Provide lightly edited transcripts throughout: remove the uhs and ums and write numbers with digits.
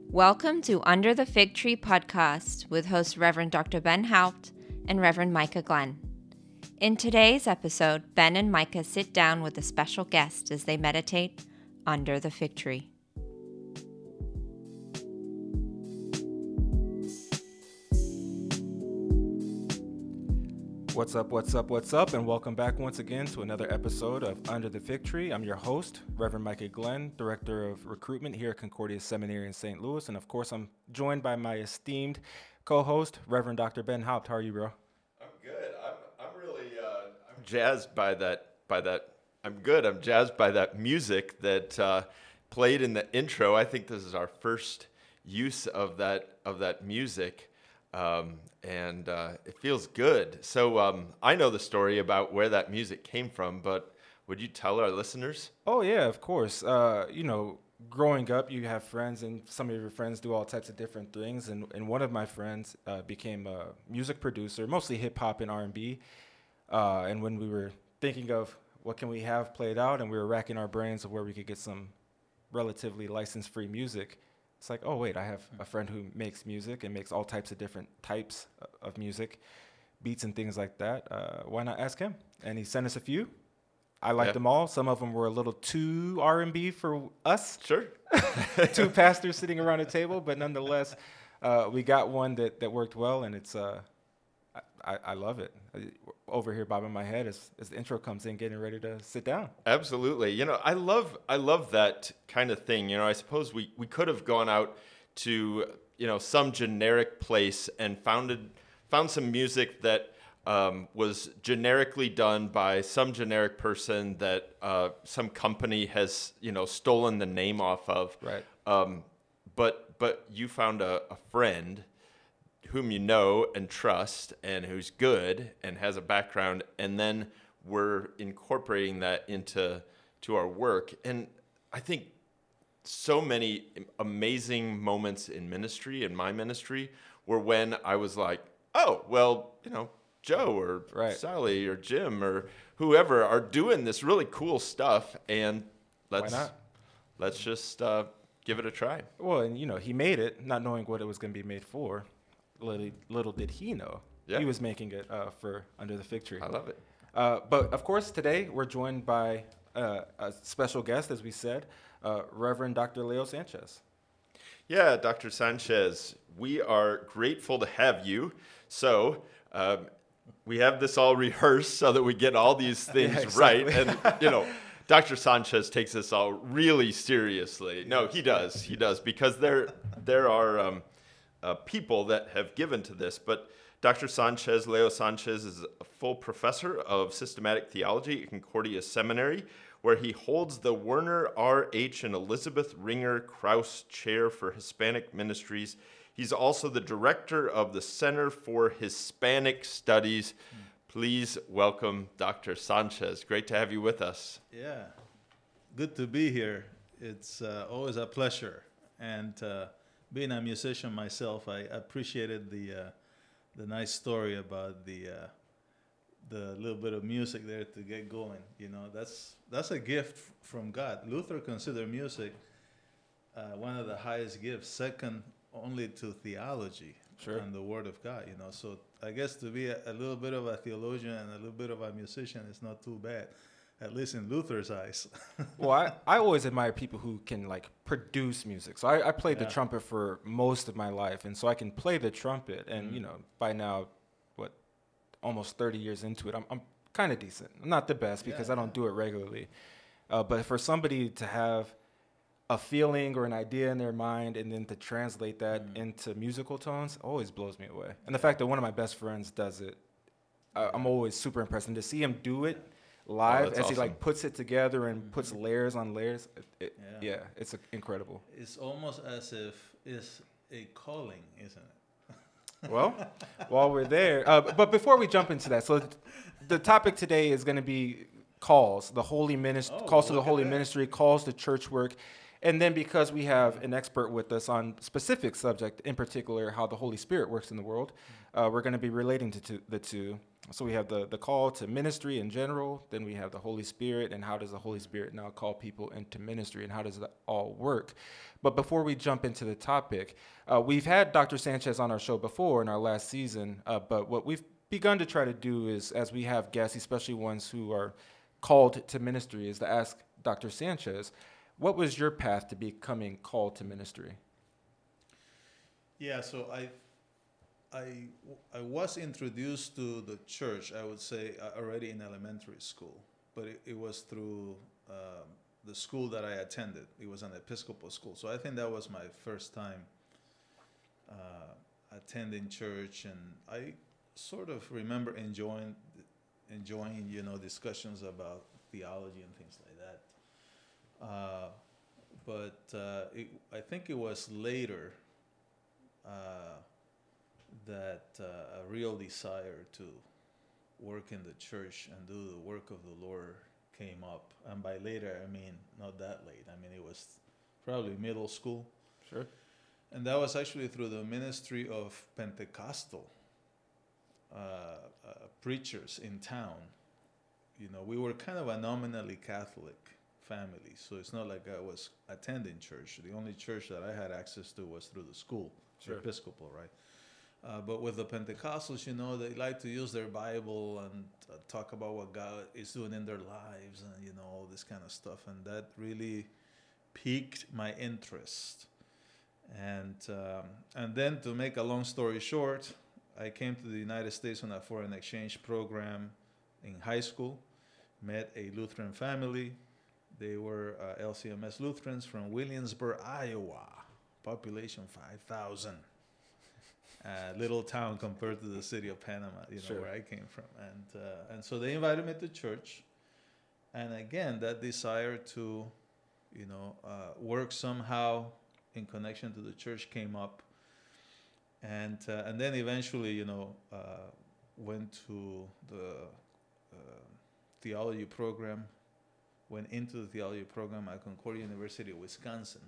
Welcome to Under the Fig Tree podcast with host Reverend Dr. Ben Haupt and Reverend Micah Glenn. In today's episode, Ben and Micah sit down with a special guest as they meditate under the fig tree. What's up, and welcome back once again to another episode of Under the Fig Tree. I'm your host, Reverend Micah Glenn, Director of Recruitment here at Concordia Seminary in St. Louis, and of course, I'm joined by my esteemed co-host, Reverend Dr. Ben Haupt. How are you, bro? I'm good. I'm really I'm jazzed by that. I'm good. I'm jazzed by that music that played in the intro. I think this is our first use of that music. And it feels good. So I know the story about where that music came from, but would you tell our listeners? Oh, yeah, of course. Growing up, you have friends, and some of your friends do all types of different things. And one of my friends became a music producer, mostly hip-hop and R&B. And when we were thinking of what can we have played out, and we were racking our brains of where we could get some relatively license-free music, it's like, oh, wait, I have a friend who makes music and makes all types of different types of music, beats and things like that. Why not ask him? And he sent us a few. I liked them all. Some of them were a little too R&B for us. Sure. Two pastors sitting around a table, but nonetheless, we got one that worked well, and it's I love it. Over here bobbing my head as the intro comes in, getting ready to sit down. Absolutely. You know, I love that kind of thing. You know, I suppose we could have gone out to, some generic place and found some music that was generically done by some generic person that some company has, stolen the name off of. Right. But you found a friend whom you know and trust and who's good and has a background, and then we're incorporating that into our work. And I think so many amazing moments in ministry, in my ministry, were when I was like, oh, well, Joe or Sally or Jim or whoever are doing this really cool stuff, and let's just give it a try. Well, and he made it not knowing what it was going to be made for. Little did he know. Yeah. He was making it for Under the Fig Tree. I love it. But of course, today we're joined by a special guest, as we said, Reverend Dr. Leo Sanchez. Yeah, Dr. Sanchez, we are grateful to have you. So we have this all rehearsed so that we get all these things right. And, Dr. Sanchez takes this all really seriously. No, he does, because there are people that have given to this. But Dr. Sanchez, Leo Sanchez, is a full professor of systematic theology at Concordia Seminary, where he holds the Werner R. H. and Elizabeth Ringer Krause Chair for Hispanic Ministries. He's also the director of the Center for Hispanic Studies. Please welcome Dr. Sanchez. Great to have you with us. Yeah, good to be here. It's always a pleasure. And being a musician myself, I appreciated the nice story about the little bit of music there to get going. That's a gift from God. Luther considered music one of the highest gifts, second only to theology. Sure. And the Word of God. So I guess to be a little bit of a theologian and a little bit of a musician is not too bad, at least in Luther's eyes. Well, I always admire people who can produce music. So I played the trumpet for most of my life, and so I can play the trumpet. And by now, almost 30 years into it, I'm kind of decent. I'm not the best because I don't do it regularly. But for somebody to have a feeling or an idea in their mind and then to translate that into musical tones always blows me away. And the fact that one of my best friends does it, I'm always super impressed. And to see him do it live as awesome. He puts it together and puts layers on layers, it's incredible. It's almost as if it's a calling, isn't it? Well, while we're there, but before we jump into that, so the topic today is going to be calls, the holy ministry, calls to the holy ministry, calls to church work. And then because we have an expert with us on specific subject, in particular how the Holy Spirit works in the world, we're going to be relating to the two. So we have the call to ministry in general, then we have the Holy Spirit, and how does the Holy Spirit now call people into ministry, and how does that all work? But before we jump into the topic, we've had Dr. Sanchez on our show before in our last season, but what we've begun to try to do is, as we have guests, especially ones who are called to ministry, is to ask Dr. Sanchez, what was your path to becoming called to ministry? Yeah, so I was introduced to the church, I would say, already in elementary school, but it was through the school that I attended. It was an Episcopal school, so I think that was my first time attending church, and I sort of remember enjoying discussions about theology and things like that. But I think it was later that a real desire to work in the church and do the work of the Lord came up. And by later, I mean not that late. I mean, it was probably middle school. Sure. And that was actually through the ministry of Pentecostal preachers in town. We were kind of a nominally Catholic family, so it's not like I was attending church. The only church that I had access to was through the school, Sure. Episcopal, right? But with the Pentecostals, they like to use their Bible and talk about what God is doing in their lives and, all this kind of stuff. And that really piqued my interest. And then to make a long story short, I came to the United States on a foreign exchange program in high school, met a Lutheran family. They were LCMS Lutherans from Williamsburg, Iowa, population 5,000. Little town compared to the city of Panama, Sure. where I came from. And so they invited me to church. And again, that desire to, work somehow in connection to the church came up. And then eventually, went to the theology program, went into the theology program at Concordia University of Wisconsin.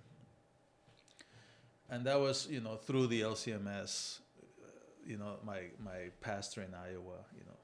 And that was, through the LCMS, my pastor in Iowa,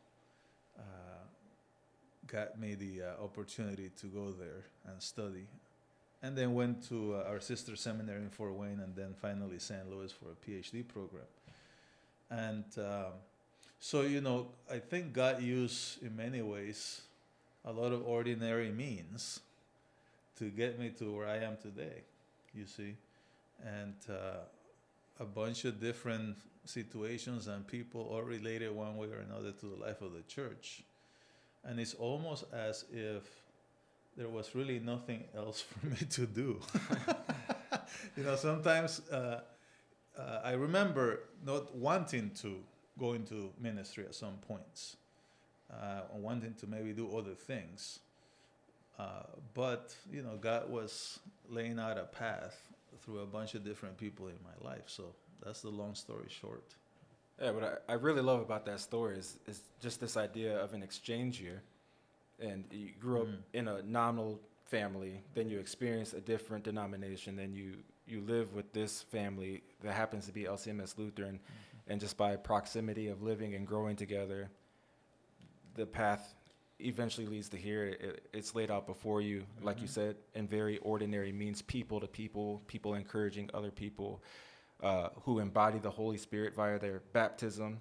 got me the opportunity to go there and study. And then went to our sister seminary in Fort Wayne, and then finally St. Louis for a PhD program. And so, I think God used, in many ways, a lot of ordinary means to get me to where I am today, you see. And a bunch of different situations and people all related one way or another to the life of the church. And it's almost as if there was really nothing else for me to do. Sometimes I remember not wanting to go into ministry at some points, wanting to maybe do other things. But, God was laying out a path through a bunch of different people in my life. So that's the long story short. Yeah, what I really love about that story is just this idea of an exchange year. And you grew up in a nominal family, then you experience a different denomination, then you live with this family that happens to be LCMS Lutheran, and just by proximity of living and growing together, the path eventually leads to here. It's laid out before you, like you said, in very ordinary means, people to people encouraging other people who embody the Holy Spirit via their baptism.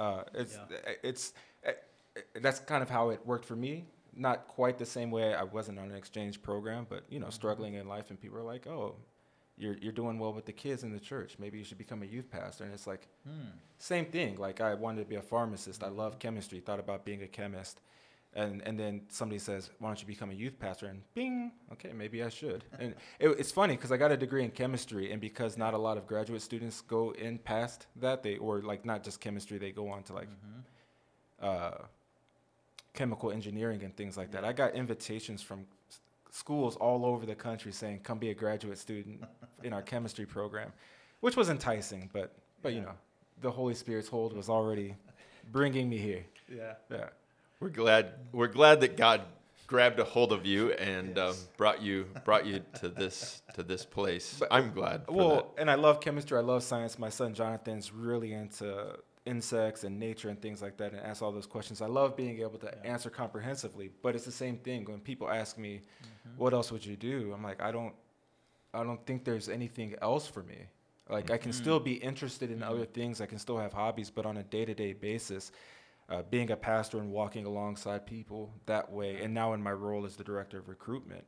That's kind of how it worked for me. Not quite the same way. I wasn't on an exchange program, but struggling in life, and people are like, "Oh, you're doing well with the kids in the church. Maybe you should become a youth pastor." And it's like, same thing. Like, I wanted to be a pharmacist. I love chemistry. Thought about being a chemist, and then somebody says, "Why don't you become a youth pastor?" And bing, okay, maybe I should. And it's funny because I got a degree in chemistry, and because not a lot of graduate students go in past that, or not just chemistry, they go on to chemical engineering and things like that. I got invitations from schools all over the country saying, "Come be a graduate student in our chemistry program," which was enticing, but the Holy Spirit's hold was already bringing me here. Yeah. We're glad that God grabbed a hold of you and Yes. brought you to this place. I'm glad for that. And I love chemistry. I love science. My son Jonathan's really into insects and nature and things like that, and asks all those questions. I love being able to answer comprehensively. But it's the same thing when people ask me, "What else would you do?" I'm like, I don't think there's anything else for me. Like I can still be interested in other things. I can still have hobbies, but on a day-to-day basis, being a pastor and walking alongside people that way, and now in my role as the director of recruitment,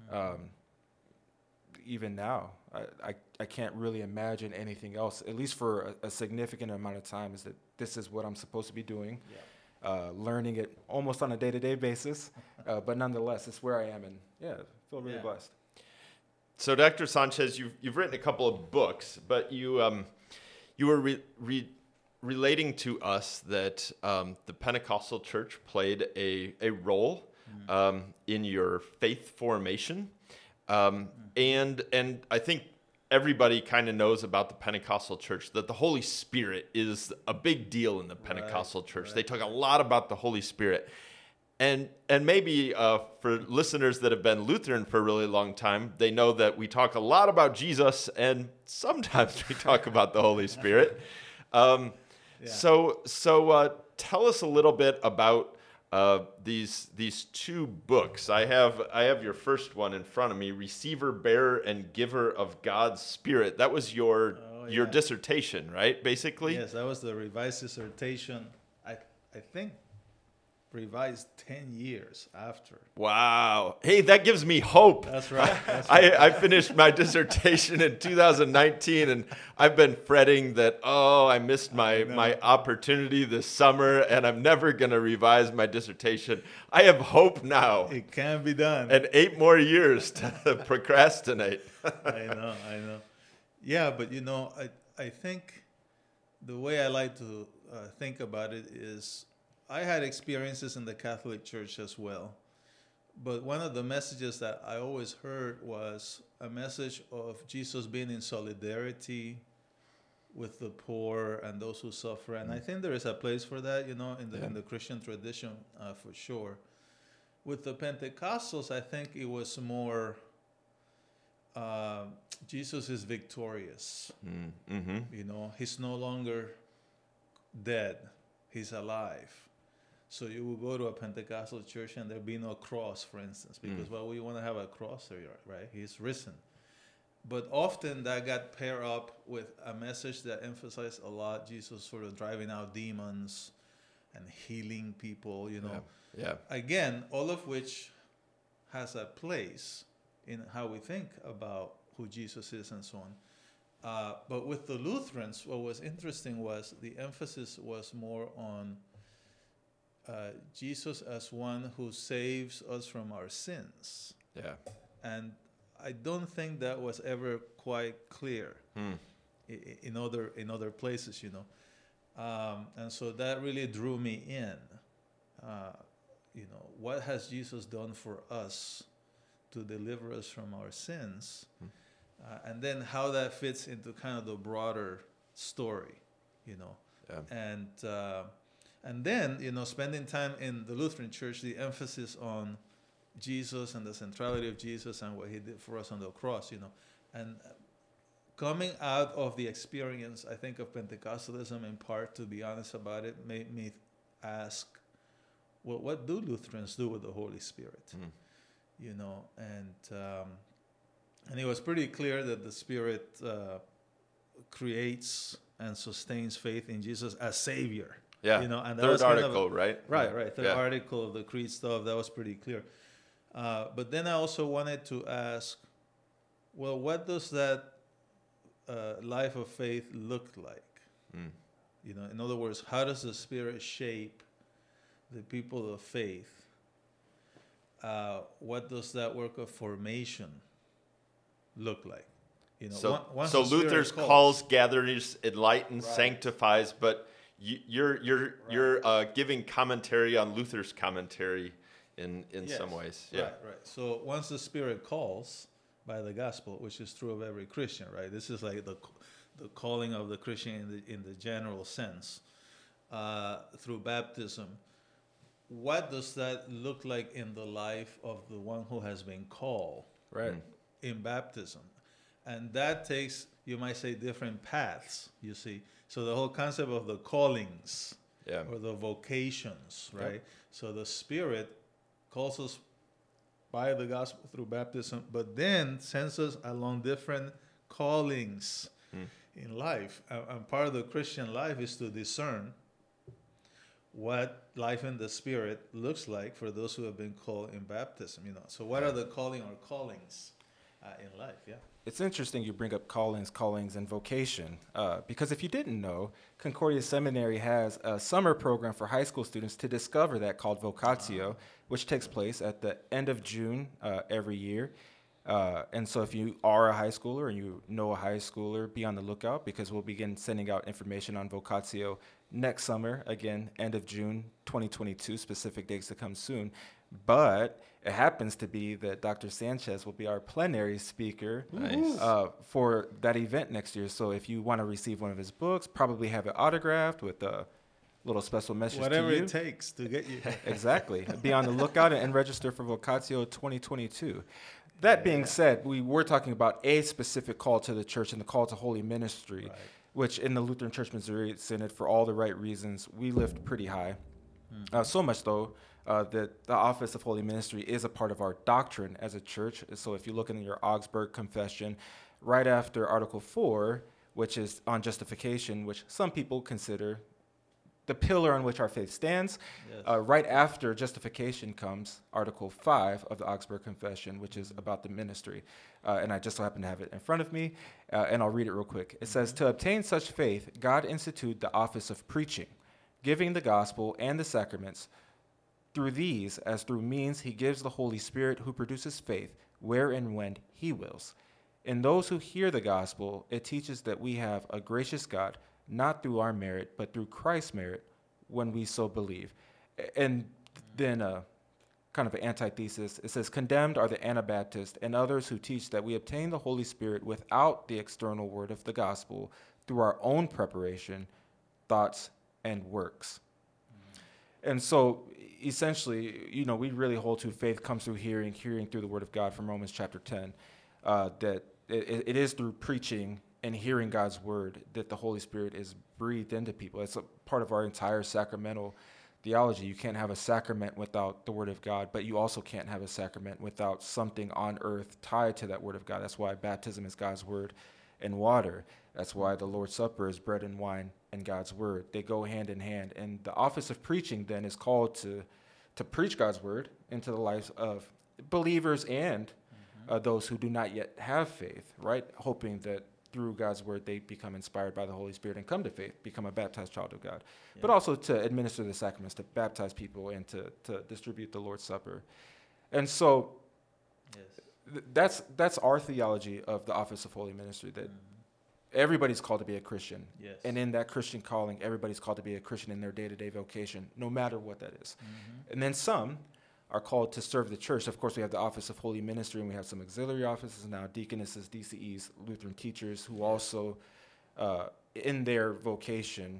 even now, I can't really imagine anything else, at least for a significant amount of time, is that this is what I'm supposed to be doing, learning it almost on a day-to-day basis, but nonetheless, it's where I am, and I feel really blessed. So, Dr. Sanchez, you've written a couple of books, but you were relating to us that the Pentecostal church played a role in your faith formation, and I think everybody kind of knows about the Pentecostal church, that the Holy Spirit is a big deal in the Pentecostal church. Right. They talk a lot about the Holy Spirit. And maybe for listeners that have been Lutheran for a really long time, they know that we talk a lot about Jesus and sometimes we talk about the Holy Spirit. So tell us a little bit about these two books. I have your first one in front of me, Receiver, Bearer, and Giver of God's Spirit. That was your dissertation, right? Basically. Yes, that was the revised dissertation. I think revised 10 years after. Wow. Hey, that gives me hope. That's right. I finished my dissertation in 2019, and I've been fretting that, I missed my opportunity this summer, and I'm never going to revise my dissertation. I have hope now. It can be done. And 8 more years to procrastinate. I know. Yeah, but I think the way I like to think about it is, I had experiences in the Catholic Church as well, but one of the messages that I always heard was a message of Jesus being in solidarity with the poor and those who suffer, and I think there is a place for that, in the Christian tradition, for sure. With the Pentecostals, I think it was more Jesus is victorious. He's no longer dead; he's alive. So you will go to a Pentecostal church and there'll be no cross, for instance, because we want to have a cross there, right? He's risen. But often that got paired up with a message that emphasized a lot Jesus sort of driving out demons and healing people, Again, all of which has a place in how we think about who Jesus is and so on. But with the Lutherans, what was interesting was the emphasis was more on Jesus as one who saves us from our sins. Yeah. And I don't think that was ever quite clear in other places, and so that really drew me in. What has Jesus done for us to deliver us from our sins, and then how that fits into kind of the broader story, And then, spending time in the Lutheran Church, the emphasis on Jesus and the centrality of Jesus and what he did for us on the cross, And coming out of the experience, I think, of Pentecostalism, in part, to be honest about it, made me ask, well, what do Lutherans do with the Holy Spirit? And it was pretty clear that the Spirit creates and sustains faith in Jesus as Savior. Yeah, and that third was kind article, right? Right. Third article of the Creed stuff, that was pretty clear. But then I also wanted to ask, well, what does that life of faith look like? In other words, how does the Spirit shape the people of faith? What does that work of formation look like? So Luther's calls, gathers, enlightens, sanctifies, but you're giving commentary on Luther's commentary in some ways. Yeah. Right. So once the Spirit calls by the gospel, which is true of every Christian, right? This is like the calling of the Christian in the general sense, through baptism. what does that look like in the life of the one who has been called Right. in baptism? And that takes, you might say, different paths, you see. So the whole concept of the callings or the vocations, right? Yep. So the Spirit calls us by the gospel through baptism, but then sends us along different callings in life. And part of the Christian life is to discern what life in the Spirit looks like for those who have been called in baptism. So what are the calling or callings in life? Yeah. It's interesting you bring up callings, and vocation, because if you didn't know, Concordia Seminary has a summer program for high school students to discover that called Vocatio, which takes place at the end of June every year. And so if you are a high schooler and you know a high schooler, be on the lookout, because we'll begin sending out information on Vocatio next summer, again, end of June 2022, specific dates to come soon. But it happens to be that Dr. Sanchez will be our plenary speaker for that event next year. So if you want to receive one of his books, probably have it autographed with a little special message Whatever to you. it takes to get you. Exactly. Be on the lookout and register for Vocatio 2022. That being said, we were talking about a specific call to the church and the call to holy ministry, which in the Lutheran Church Missouri Synod, for all the right reasons, we lift pretty high. So much, though, that the office of holy ministry is a part of our doctrine as a church. So if you look in your Augsburg Confession, right after Article 4, which is on justification, which some people consider the pillar on which our faith stands, right after justification comes Article 5 of the Augsburg Confession, which is about the ministry. And I just so happen to have it in front of me, and I'll read it real quick. It says, "To obtain such faith, God instituted the office of preaching, giving the gospel and the sacraments. Through these, as through means, he gives the Holy Spirit, who produces faith where and when he wills. In those who hear the gospel, it teaches that we have a gracious God, not through our merit, but through Christ's merit, when we so believe." And then kind of an antithesis, it says, "Condemned are the Anabaptists and others who teach that we obtain the Holy Spirit without the external word of the gospel, through our own preparation, thoughts, and works." And so essentially, we really hold to faith comes through hearing through the word of God from Romans chapter 10, that it is through preaching and hearing God's word that the Holy Spirit is breathed into people. It's a part of our entire sacramental theology. You can't have a sacrament without the word of God, but you also can't have a sacrament without something on earth tied to that word of God. That's why baptism is God's word and water. That's why the Lord's Supper is bread and wine and God's word. They go hand in hand. And the office of preaching then is called to preach God's word into the lives of believers and those who do not yet have faith, right? Hoping that through God's word they become inspired by the Holy Spirit and come to faith, become a baptized child of God. Yeah. But also to administer the sacraments, to baptize people, and to distribute the Lord's Supper. And so that's our theology of the office of holy ministry, that everybody's called to be a Christian. Yes. And in that Christian calling, everybody's called to be a Christian in their day-to-day vocation, no matter what that is. And then some are called to serve the church. Of course, we have the office of holy ministry, and we have some auxiliary offices now, deaconesses, DCEs, Lutheran teachers, who also, in their vocation,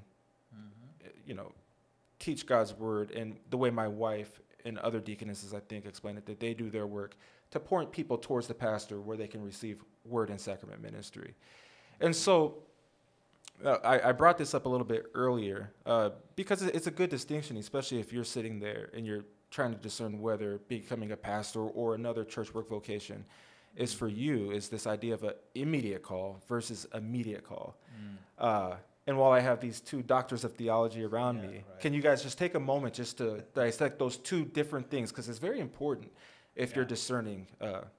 teach God's word. And the way my wife and other deaconesses, I think, explain it, that they do their work to point people towards the pastor where they can receive word and sacrament ministry. And so I brought this up a little bit earlier because it's a good distinction, especially if you're sitting there and you're trying to discern whether becoming a pastor or another church work vocation is for you, is this idea of an immediate call versus immediate call. And while I have these two doctors of theology around me, can you guys just take a moment just to dissect those two different things? Because it's very important if you're discerning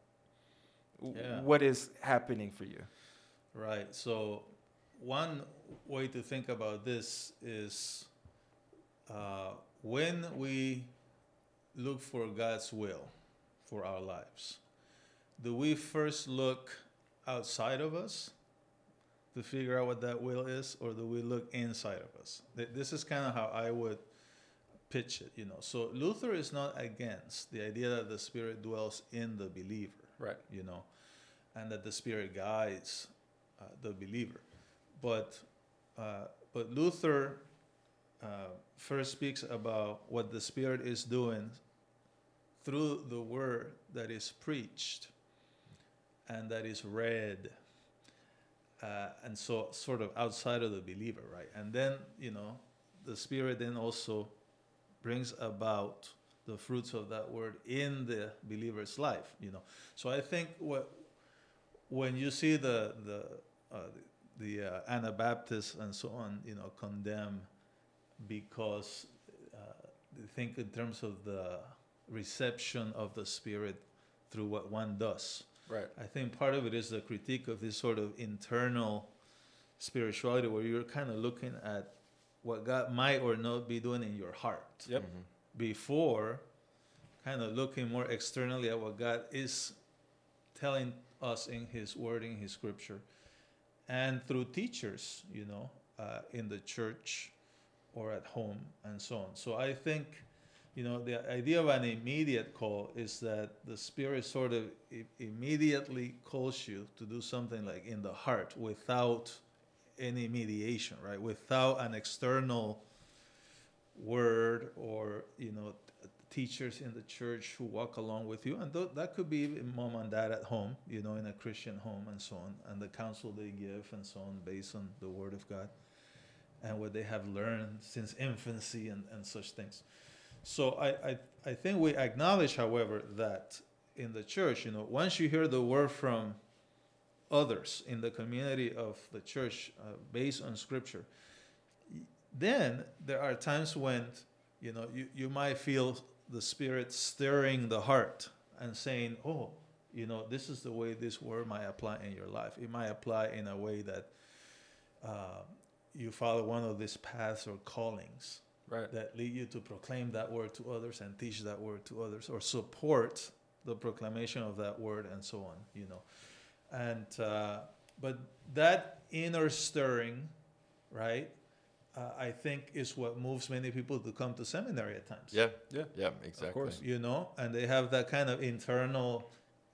what is happening for you. Right. So one way to think about this is when we look for God's will for our lives, do we first look outside of us to figure out what that will is, or do we look inside of us? This is kind of how I would pitch it, So Luther is not against the idea that the Spirit dwells in the believer, right? And that the Spirit guides the believer. But Luther first speaks about what the Spirit is doing through the word that is preached and that is read, and so sort of outside of the believer, right? And then, the Spirit then also brings about the fruits of that word in the believer's life, So I think when you see the Anabaptists and so on, condemn because they think in terms of the reception of the Spirit through what one does. Right. I think part of it is the critique of this sort of internal spirituality where you're kind of looking at what God might or not be doing in your heart. Yep. Mm-hmm. Before kind of looking more externally at what God is telling us in His Word, in His Scripture, and through teachers, in the church or at home and so on. So I think, the idea of an immediate call is that the Spirit sort of immediately calls you to do something like in the heart without any mediation, right? Without an external word or, teachers in the church who walk along with you. And that could be even mom and dad at home, in a Christian home and so on, and the counsel they give and so on based on the Word of God and what they have learned since infancy and such things. So I think we acknowledge, however, that in the church, once you hear the word from others in the community of the church based on Scripture, then there are times when, you might feel the Spirit stirring the heart and saying, oh, this is the way this word might apply in your life. It might apply in a way that you follow one of these paths or callings. Right. That lead you to proclaim that word to others and teach that word to others or support the proclamation of that word and so on, And, but that inner stirring, right, I think is what moves many people to come to seminary at times. Yeah, exactly. Of course. And they have that kind of internal,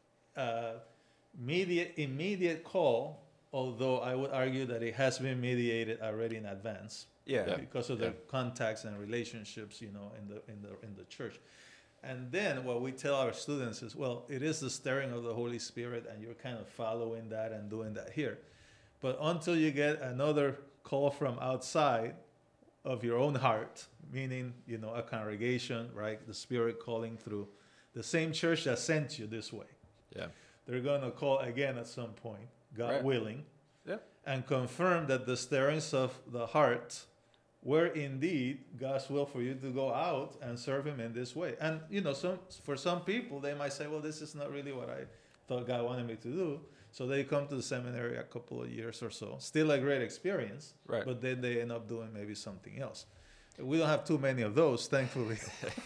immediate call, although I would argue that it has been mediated already in advance. Yeah. Because of the contacts and relationships, in the church. And then what we tell our students is, well, it is the stirring of the Holy Spirit, and you're kind of following that and doing that here. But until you get another call from outside of your own heart, meaning, a congregation, right? The Spirit calling through the same church that sent you this way. Yeah. They're going to call again at some point, God willing. Yeah. And confirm that the stirrings of the heart were indeed God's will for you to go out and serve Him in this way. And, for some people, they might say, well, this is not really what I thought God wanted me to do. So they come to the seminary a couple of years or so. Still a great experience, right? But then they end up doing maybe something else. We don't have too many of those, thankfully.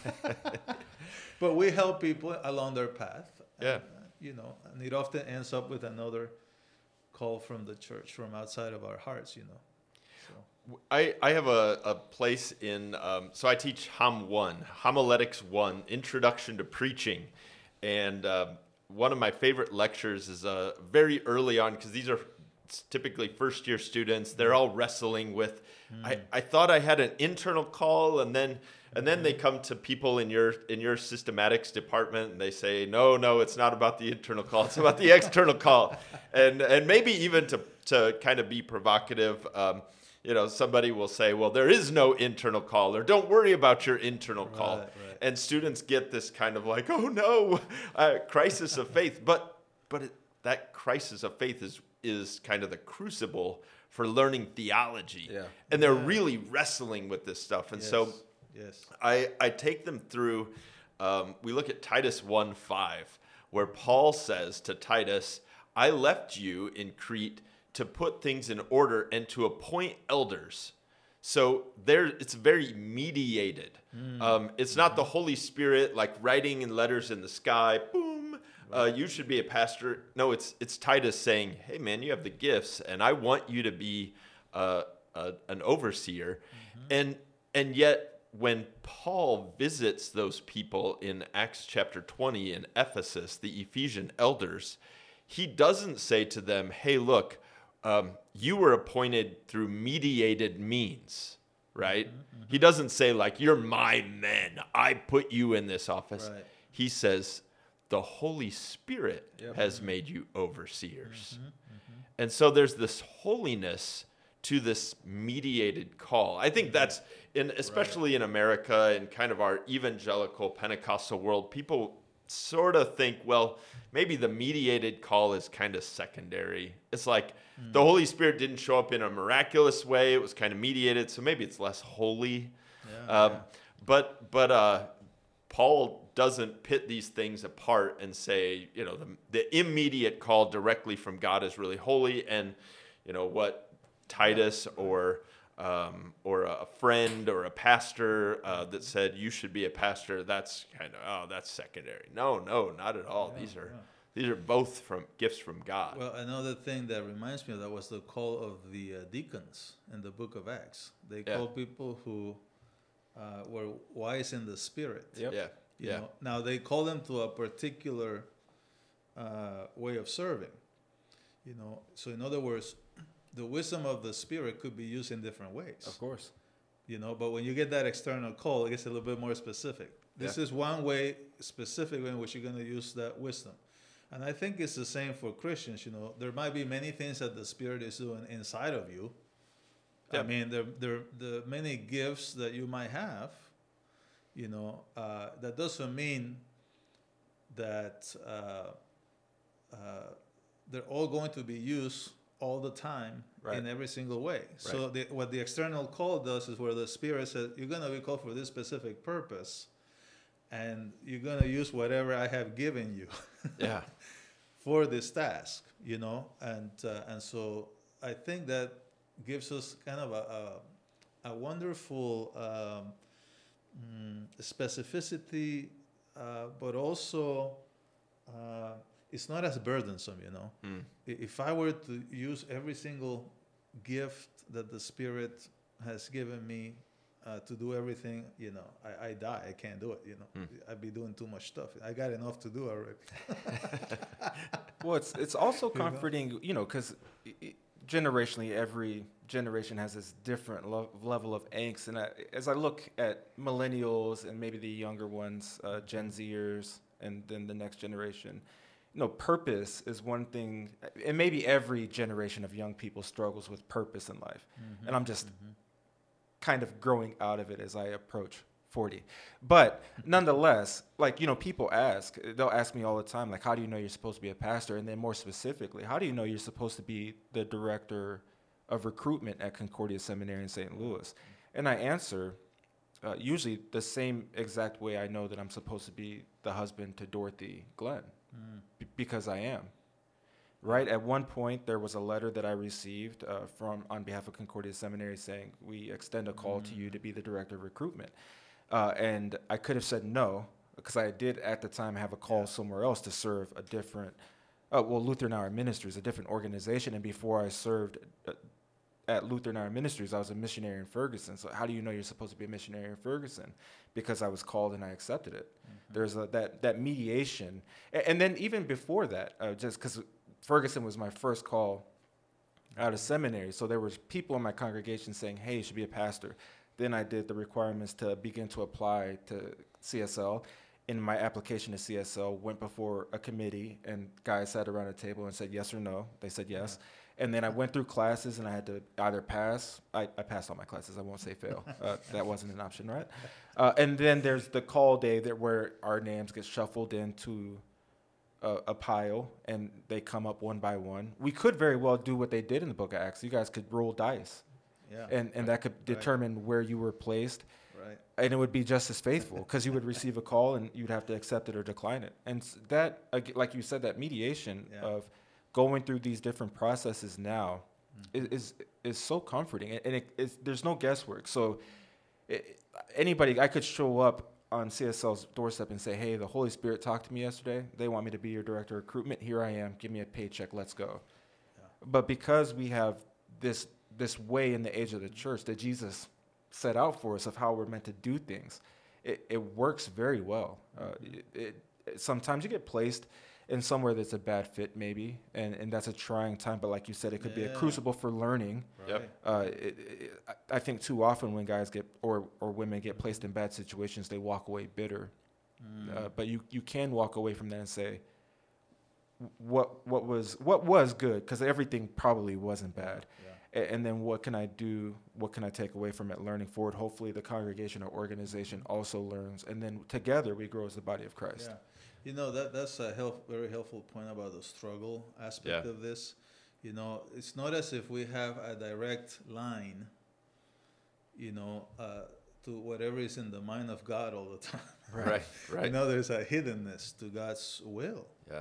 But we help people along their path. Yeah. And, and it often ends up with another call from the church, from outside of our hearts, So. I have a place in, so I teach Hom 1, Homiletics 1, Introduction to Preaching. And one of my favorite lectures is very early on, because these are typically first-year students. They're all wrestling with, I thought I had an internal call, and then they come to people in your systematics department, and they say, no, it's not about the internal call, it's about the external call. And maybe even to kind of be provocative, somebody will say, well, there is no internal call, or don't worry about your internal call. Right. And students get this kind of like, oh no, crisis of faith. But that crisis of faith is kind of the crucible for learning theology. Yeah. And they're really wrestling with this stuff. And so I take them through, we look at Titus 1:5, where Paul says to Titus, I left you in Crete to put things in order and to appoint elders. So it's very mediated. It's not the Holy Spirit like writing in letters in the sky, boom, you should be a pastor. No, it's Titus saying, hey man, you have the gifts and I want you to be an overseer. And yet when Paul visits those people in Acts chapter 20 in Ephesus, the Ephesian elders, he doesn't say to them, hey, look, you were appointed through mediated means, right? He doesn't say like, you're my men, I put you in this office. Right. He says, the Holy Spirit has made you overseers. And so there's this holiness to this mediated call. I think that's, especially in America and kind of our evangelical Pentecostal world, people sort of think, well, maybe the mediated call is kind of secondary. It's like the Holy Spirit didn't show up in a miraculous way. It was kind of mediated, so maybe it's less holy. But Paul doesn't pit these things apart and say, the immediate call directly from God is really holy, and what Titus or a friend or a pastor that said you should be a pastor, that's kind of that's secondary. No, not at all. These are both from gifts from God. Well, another thing that reminds me of that was the call of the deacons in the book of Acts. They called people who were wise in the spirit. Yep. You know? Now they call them to a particular way of serving. So in other words, the wisdom of the Spirit could be used in different ways. Of course. But when you get that external call, it gets a little bit more specific. This is one way, specific way in which you're going to use that wisdom. And I think it's the same for Christians. There might be many things that the Spirit is doing inside of you. I mean, the many gifts that you might have, that doesn't mean that they're all going to be used all the time in every single way. Right. So what the external call does is where the Spirit says, you're going to be called for this specific purpose, and you're going to use whatever I have given you for this task, and so I think that gives us kind of a wonderful specificity, but also it's not as burdensome, If I were to use every single gift that the Spirit has given me to do everything, I die. I can't do it, I'd be doing too much stuff. I got enough to do already. Well, it's also comforting, because generationally, every generation has this different level of angst. And as I look at millennials and maybe the younger ones, Gen Zers, and then the next generation, purpose is one thing, and maybe every generation of young people struggles with purpose in life. And I'm just kind of growing out of it as I approach 40. But nonetheless, people they'll ask me all the time, how do you know you're supposed to be a pastor? And then more specifically, how do you know you're supposed to be the director of recruitment at Concordia Seminary in St. Louis? And I answer usually the same exact way I know that I'm supposed to be the husband to Dorothy Glenn. Because I am. Right? At one point, there was a letter that I received on behalf of Concordia Seminary saying, we extend a call to you to be the director of recruitment. And I could have said no, because I did at the time have a call somewhere else to serve a different, Lutheran Hour Ministries, a different organization. And before I served at Lutheran Hour Ministries, I was a missionary in Ferguson. So how do you know you're supposed to be a missionary in Ferguson? Because I was called and I accepted it. There's that mediation. And then even before that, just because Ferguson was my first call out of seminary, so there was people in my congregation saying, hey, you should be a pastor. Then I did the requirements to begin to apply to CSL. In my application to CSL, went before a committee, and guys sat around a table and said yes or no. They said yes. And then I went through classes, and I had to either pass. I passed all my classes. I won't say fail. That wasn't an option, right? And then there's the call day where our names get shuffled into a pile, and they come up one by one. We could very well do what they did in the book of Acts. You guys could roll dice, and that could determine where you were placed. Right. And it would be just as faithful, because you would receive a call, and you'd have to accept it or decline it. And that, like you said, that mediation of going through these different processes now is so comforting, and there's no guesswork. So anybody, I could show up on CSL's doorstep and say, hey, the Holy Spirit talked to me yesterday. They want me to be your director of recruitment. Here I am. Give me a paycheck. Let's go. Yeah. But because we have this way in the age of the church that Jesus set out for us of how we're meant to do things, it works very well. Sometimes you get placed in somewhere that's a bad fit maybe, and that's a trying time. But like you said, it could be a crucible for learning. Yep. I think too often when guys get or women get placed in bad situations, they walk away bitter. But you can walk away from that and say, what was good, because everything probably wasn't bad. And then what can I do? What can I take away from it, learning forward? Hopefully the congregation or organization also learns, and then together we grow as the body of Christ. That's a very helpful point about the struggle aspect of this. It's not as if we have a direct line, to whatever is in the mind of God all the time. Right. There's a hiddenness to God's will. Yeah.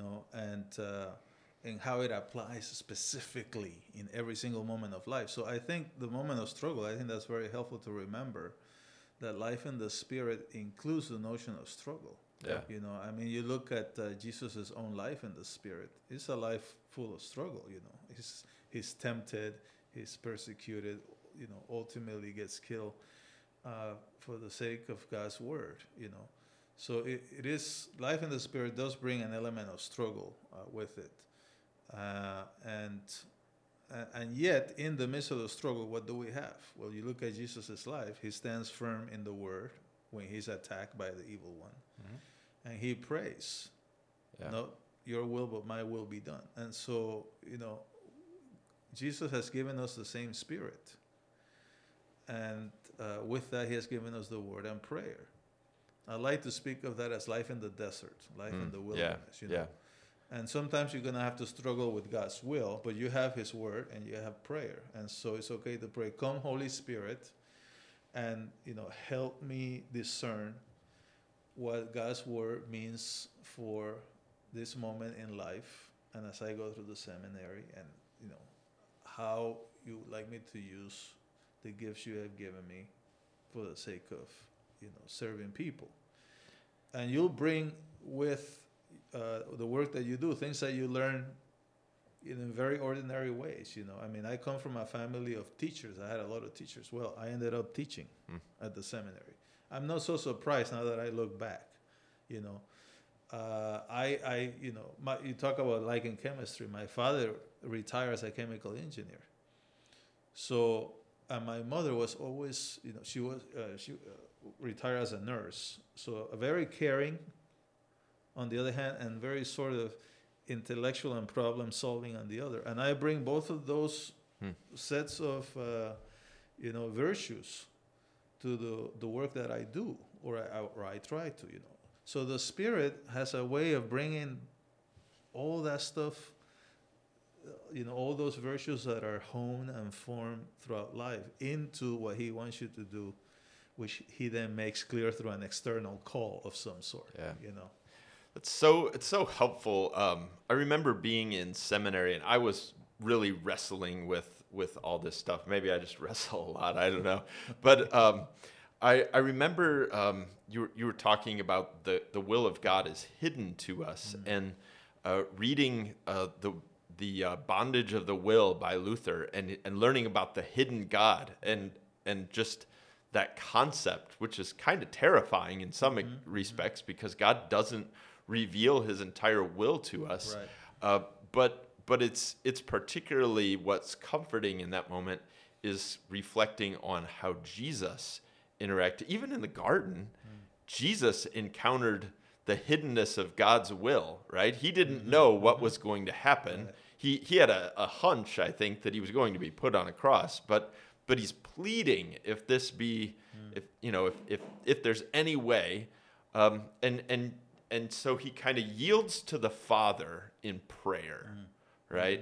And how it applies specifically in every single moment of life. So I think the moment of struggle, I think that's very helpful to remember that life in the Spirit includes the notion of struggle. Yeah. You look at Jesus' own life in the Spirit. It's a life full of struggle, He's tempted, he's persecuted, ultimately gets killed for the sake of God's word, So it is, life in the Spirit does bring an element of struggle with it. And yet, in the midst of the struggle, what do we have? Well, you look at Jesus' life. He stands firm in the Word when he's attacked by the evil one. And he prays, not your will, but my will be done. And so, Jesus has given us the same Spirit. And with that, he has given us the Word and prayer. I like to speak of that as life in the desert, life in the wilderness, And sometimes you're going to have to struggle with God's will, but you have his word and you have prayer. And so it's okay to pray, come Holy Spirit, and help me discern what God's word means for this moment in life, and as I go through the seminary, and how you would like me to use the gifts you have given me for the sake of serving people. And you'll bring with the work that you do, things that you learn in very ordinary ways. I come from a family of teachers. I had a lot of teachers. Well, I ended up teaching at the seminary. I'm not so surprised now that I look back. You talk about liking chemistry. My father retired as a chemical engineer. So, and my mother was always, she retired as a nurse. So, a very caring, on the other hand, and very sort of intellectual and problem solving on the other. And I bring both of those sets of, virtues to the work that I do, or I try to, So the Spirit has a way of bringing all that stuff, all those virtues that are honed and formed throughout life into what he wants you to do, which he then makes clear through an external call of some sort, It's so helpful. I remember being in seminary, and I was really wrestling with all this stuff. Maybe I just wrestle a lot. I don't know. But I remember you were talking about the will of God is hidden to us, and reading the Bondage of the Will by Luther, and learning about the hidden God, and just that concept, which is kind of terrifying in some respects, because God doesn't reveal his entire will to us. Right. But it's particularly what's comforting in that moment is reflecting on how Jesus interacted. Even in the garden, Jesus encountered the hiddenness of God's will, right? He didn't know what was going to happen. Right. He had a hunch, I think, that he was going to be put on a cross, but he's pleading, if this be, if there's any way, and so he kind of yields to the Father in prayer, right?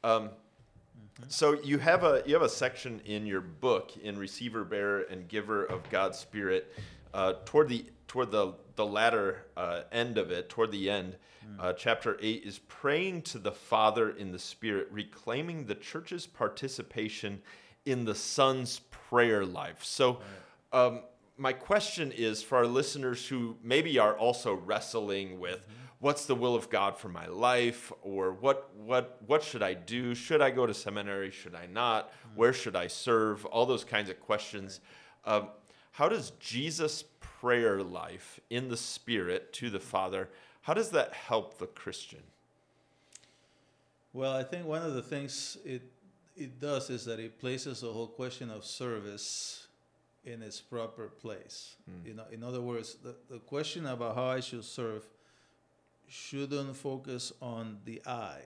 So you have a section in your book, in Receiver, Bearer, and Giver of God's Spirit, toward the latter end of it, toward the end. Chapter 8 is praying to the Father in the Spirit, reclaiming the church's participation in the Son's prayer life. So my question is, for our listeners who maybe are also wrestling with what's the will of God for my life, or what should I do? Should I go to seminary? Should I not? Where should I serve? All those kinds of questions. How does Jesus' prayer life in the Spirit to the Father, How does that help the Christian? Well, I think one of the things it does is that it places the whole question of service in its proper place. In other words, the question about how I should serve shouldn't focus on the I.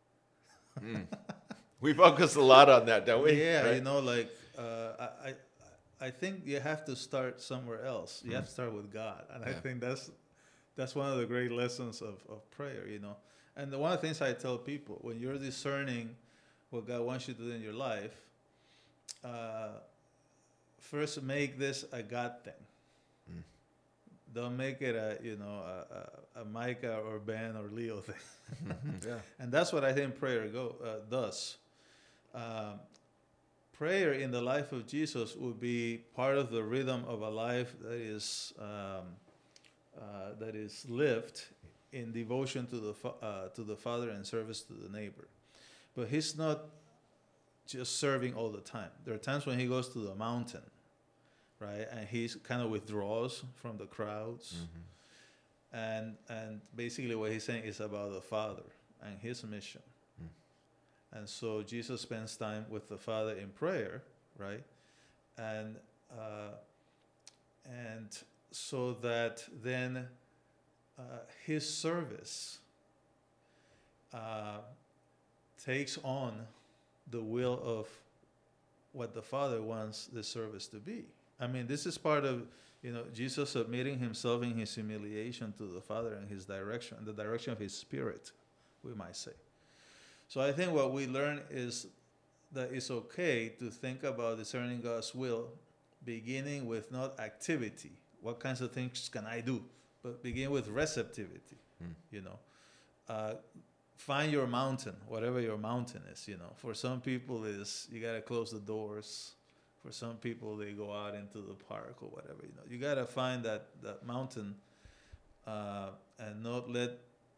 We focus a lot on that, don't we? Yeah, Right? I think you have to start somewhere else. You have to start with God, and I think that's one of the great lessons of prayer. And one of the things I tell people, when you're discerning what God wants you to do in your life, first make this a God thing. Don't make it a Micah or Ben or Leo thing. And that's what I think prayer does. Prayer in the life of Jesus would be part of the rhythm of a life that is lived in devotion to the Father and service to the neighbor. But he's not just serving all the time. There are times when he goes to the mountain, right, and he kind of withdraws from the crowds, and basically what he's saying is about the Father and his mission. And so Jesus spends time with the Father in prayer, right? And so that then his service takes on the will of what the Father wants the service to be. I mean, this is part of Jesus submitting himself in his humiliation to the Father and his direction, the direction of his Spirit, we might say. So I think what we learn is that it's okay to think about discerning God's will, beginning with not activity. What kinds of things can I do? But begin with receptivity. Find your mountain, whatever your mountain is. For some people is you got to close the doors. For some people they go out into the park or whatever. You got to find that mountain and not let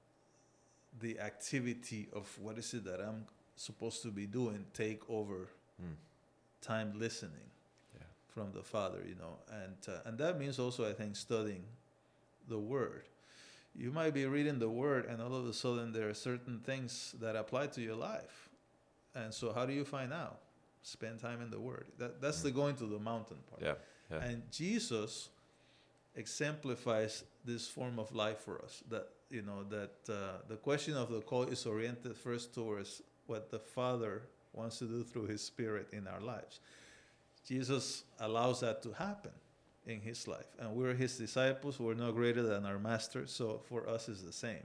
the activity of what is it that I'm supposed to be doing take over time listening from the Father, and that means also, I think, studying the Word. You might be reading the Word and all of a sudden there are certain things that apply to your life, and so how do you find out? Spend time in the Word. That's the going to the mountain part. And Jesus exemplifies this form of life for us, that the question of the call is oriented first towards what the Father wants to do through his Spirit in our lives. Jesus allows that to happen in his life, and we're his disciples. We're no greater than our master, so for us it's the same.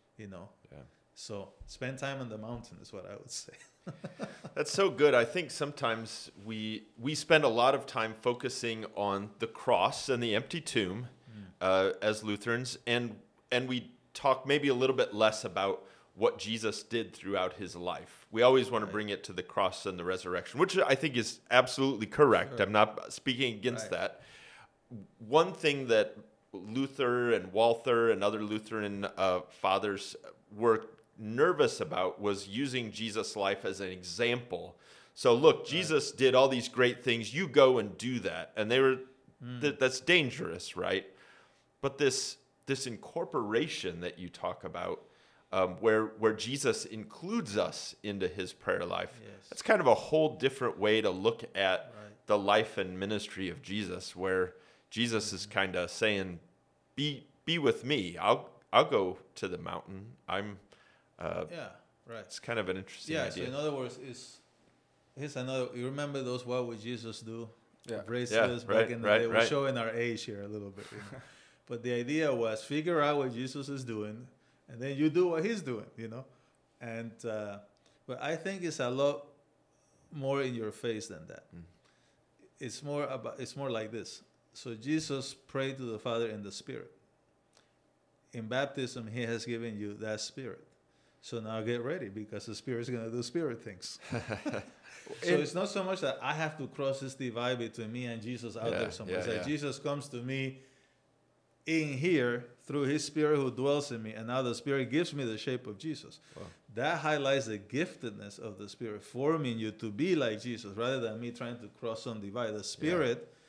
So spend time on the mountain is what I would say. That's so good. I think sometimes we spend a lot of time focusing on the cross and the empty tomb as Lutherans, and we talk maybe a little bit less about what Jesus did throughout his life. We always want to bring it to the cross and the resurrection, which I think is absolutely correct. Sure. I'm not speaking against that. One thing that Luther and Walther and other Lutheran fathers were nervous about was using Jesus' life as an example. So look, Jesus did all these great things. You go and do that. And they were that's dangerous, right? But this incorporation that you talk about, where Jesus includes us into his prayer life, that's kind of a whole different way to look at the life and ministry of Jesus, where Jesus is kind of saying, be with me. I'll go to the mountain. It's kind of an interesting idea. So in other words, here's another. You remember those "What Would Jesus Do?" bracelets back in the day. We're showing our age here a little bit. But the idea was figure out what Jesus is doing, and then you do what he's doing. And but I think it's a lot more in your face than that. It's more like this. So Jesus prayed to the Father in the Spirit. In baptism, he has given you that Spirit. So now get ready, because the Spirit is going to do Spirit things. So it's not so much that I have to cross this divide between me and Jesus out there somewhere. It's that Jesus comes to me in here through his Spirit who dwells in me, and now the Spirit gives me the shape of Jesus. Wow. That highlights the giftedness of the Spirit, forming you to be like Jesus, rather than me trying to cross some divide. The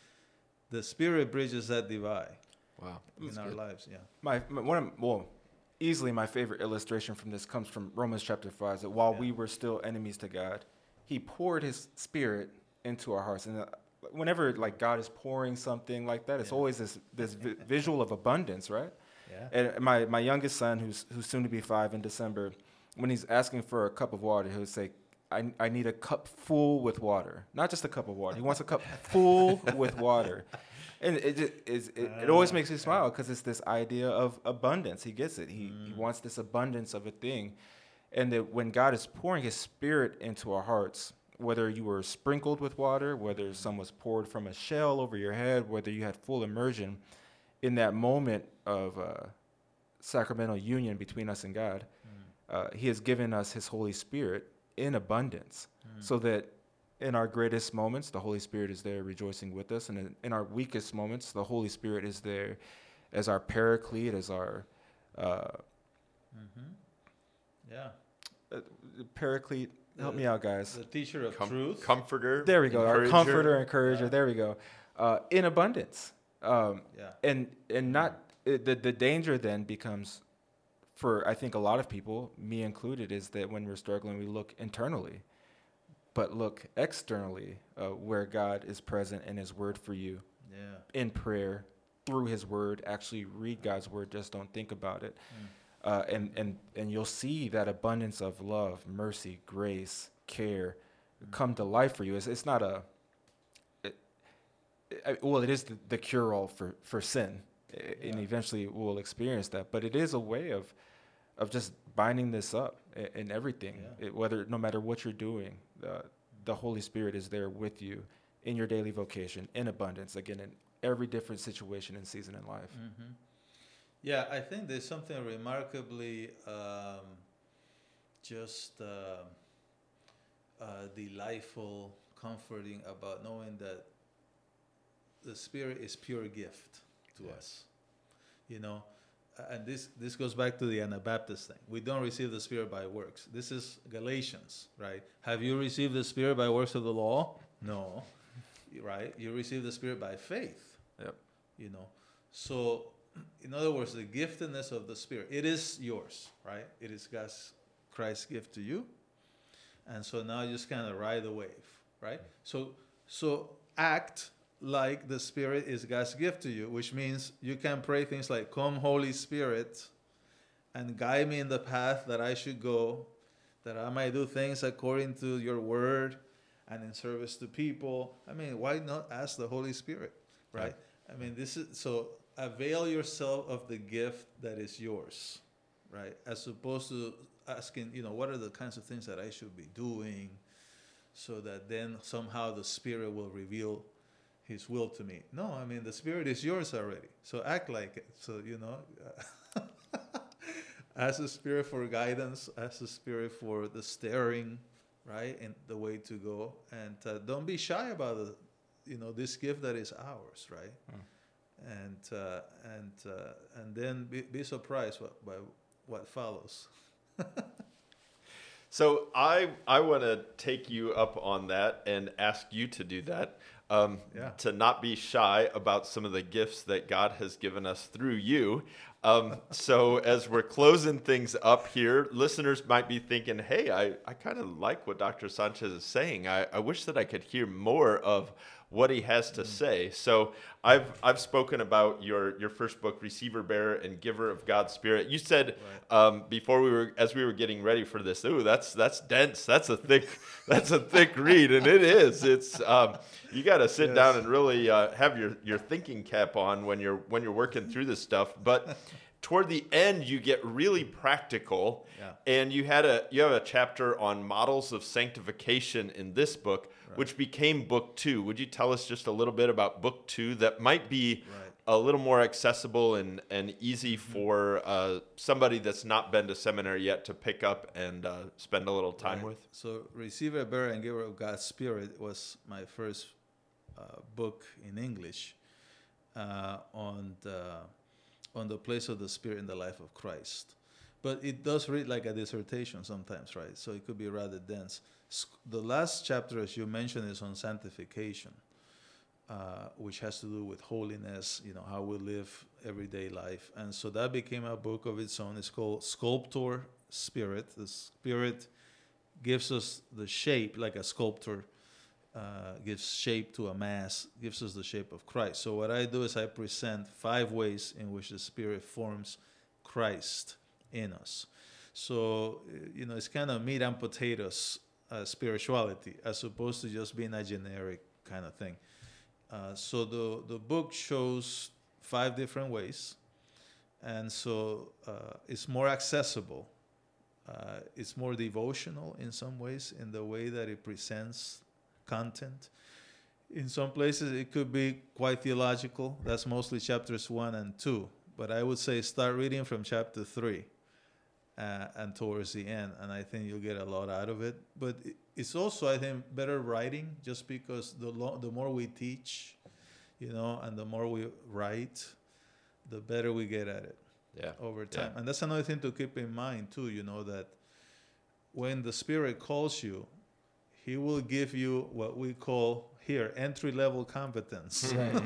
Spirit bridges that divide. Wow, in our lives. My easily my favorite illustration from this comes from Romans chapter 5, that while we were still enemies to God, he poured his spirit into our hearts. And whenever like God is pouring something like that, it's always this visual of abundance, right? Yeah. And my youngest son, who's soon to be 5 in December, when he's asking for a cup of water, he'll say, I need a cup full with water. Not just a cup of water. He wants a cup full with water. And it always makes me smile because it's this idea of abundance. He gets it. He wants this abundance of a thing. And that when God is pouring his spirit into our hearts, whether you were sprinkled with water, whether some was poured from a shell over your head, whether you had full immersion, in that moment of sacramental union between us and God, he has given us his Holy Spirit in abundance, so that in our greatest moments, the Holy Spirit is there rejoicing with us. And in our weakest moments, the Holy Spirit is there as our paraclete, as our paraclete. Help me out, guys. The teacher of truth. Comforter. There we go. Our comforter, encourager. Yeah. There we go. In abundance. And not the danger then becomes, for I think a lot of people, me included, is that when we're struggling, we look internally, but look externally, where God is present in his word for you, in prayer, through his word. Actually read God's word, just don't think about it. And you'll see that abundance of love, mercy, grace, care come to life for you. It's not it is the cure-all for sin, and eventually we'll experience that. But it is a way of just binding this up in everything, no matter what you're doing. The Holy Spirit is there with you in your daily vocation, in abundance, again, in every different situation and season in life. Mm-hmm. Yeah, I think there's something remarkably delightful, comforting about knowing that the Spirit is pure gift to us. You know, and this goes back to the Anabaptist thing. We don't receive the Spirit by works. This is Galatians, right? Have you received the Spirit by works of the law? No, right? You receive the Spirit by faith. Yep. You know, so in other words, the giftedness of the Spirit, it is yours, right? It is Christ's gift to you, and so now you just kind of ride the wave, right? So act like the Spirit is God's gift to you, which means you can pray things like, "Come, Holy Spirit, and guide me in the path that I should go, that I might do things according to your word and in service to people." I mean, why not ask the Holy Spirit, right? I mean, this is so. Avail yourself of the gift that is yours, right? As opposed to asking, what are the kinds of things that I should be doing, so that then somehow the Spirit will reveal his will to me. No, I mean, the Spirit is yours already. So act like it. So, ask the Spirit for guidance, ask the Spirit for the steering, right? And the way to go. And don't be shy about this gift that is ours, right? And then be surprised by what follows. So I want to take you up on that and ask you to do that, to not be shy about some of the gifts that God has given us through you. So as we're closing things up here, listeners might be thinking, hey, I kind of like what Dr. Sanchez is saying. I wish that I could hear more of what he has to say. So I've spoken about your first book, Receiver, Bearer, and Giver of God's Spirit. You said before as we were getting ready for this, ooh, that's dense. That's a thick read, and it is. It's you got to sit down and really have your thinking cap on when you're working through this stuff. But toward the end, you get really practical, and you have a chapter on models of sanctification in this book, which became book 2. Would you tell us just a little bit about book 2 that might be a little more accessible and easy for somebody that's not been to seminary yet to pick up and spend a little time with? So Receiver, Bearer, and Giver of God's Spirit was my first book in English on the place of the Spirit in the life of Christ. But it does read like a dissertation sometimes, right? So it could be rather dense. The last chapter, as you mentioned, is on sanctification. which has to do with holiness, how we live everyday life. And so that became a book of its own. It's called Sculptor Spirit. The Spirit gives us the shape, like a sculptor gives shape to a mass, gives us the shape of Christ. So what I do is I present 5 ways in which the Spirit forms Christ in us. So, it's kind of meat and potatoes spirituality, as opposed to just being a generic kind of thing. So the book shows 5 different ways, and so it's more accessible. It's more devotional in some ways in the way that it presents content. In some places it could be quite theological. That's mostly chapters 1 and 2. But I would say start reading from chapter 3 and towards the end, and I think you'll get a lot out of it. But it's also, I think, better writing, just because the more we teach, and the more we write, the better we get at it over time. And that's another thing to keep in mind too, that when the Spirit calls you, He will give you what we call here entry-level competence. Right.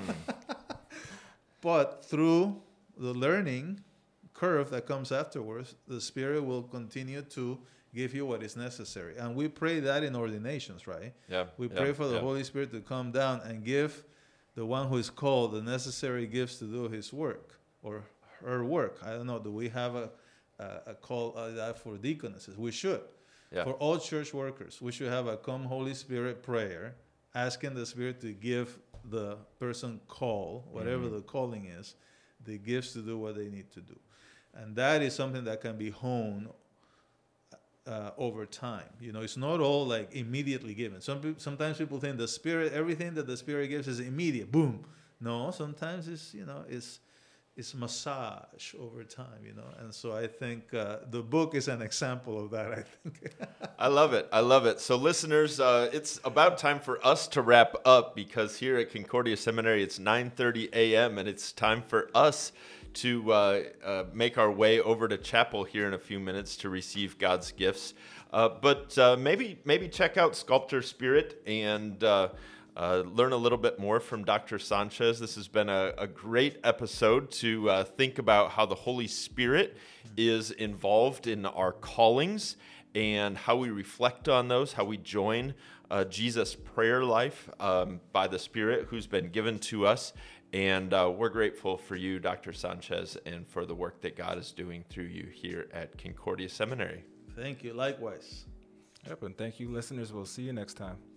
But through the learning curve that comes afterwards, the Spirit will continue to give you what is necessary. And we pray that in ordinations, right? Yeah. We pray for the Holy Spirit to come down and give the one who is called the necessary gifts to do his work or her work. I don't know. Do we have a call that for deaconesses? We should. Yeah. For all church workers, we should have a Come Holy Spirit prayer, asking the Spirit to give the person called, whatever the calling is, the gifts to do what they need to do. And that is something that can be honed over time. It's not all like immediately given. Sometimes people think the Spirit, everything that the Spirit gives is immediate. Boom. No, sometimes it's massage over time, And so I think the book is an example of that, I think. I love it. So listeners, it's about time for us to wrap up, because here at Concordia Seminary, it's 9:30 a.m. and it's time for us to make our way over to chapel here in a few minutes to receive God's gifts. But maybe check out Sculptor Spirit and learn a little bit more from Dr. Sanchez. This has been a great episode to think about how the Holy Spirit is involved in our callings and how we reflect on those, how we join Jesus' prayer life by the Spirit who's been given to us. And we're grateful for you, Dr. Sanchez, and for the work that God is doing through you here at Concordia Seminary. Thank you. Likewise. Yep, and thank you, listeners. We'll see you next time.